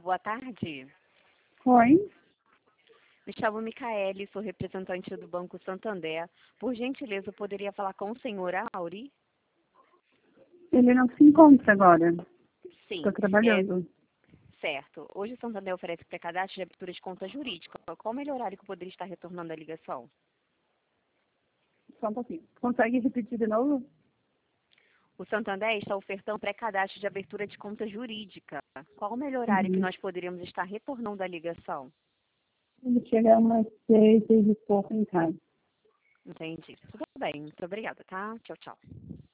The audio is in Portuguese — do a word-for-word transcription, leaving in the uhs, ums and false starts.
boa tarde. Oi. Me chamo Micaele, sou representante do Banco Santander. Por gentileza, eu poderia falar com o senhor Auri? Ele não se encontra agora. Sim. Estou trabalhando. É, certo. Hoje o Santander oferece pré-cadastro de abertura de conta jurídica. Qual o melhor horário que eu poderia estar retornando a ligação? Só um pouquinho. Consegue repetir de novo? O Santander está ofertando pré-cadastro de abertura de conta jurídica. Qual o melhor horário que Uhum. nós poderíamos estar retornando a ligação? Ele chega umas seis, seis e pouco em casa. Entendi. Tudo bem. Muito obrigada, tá? Tchau, tchau.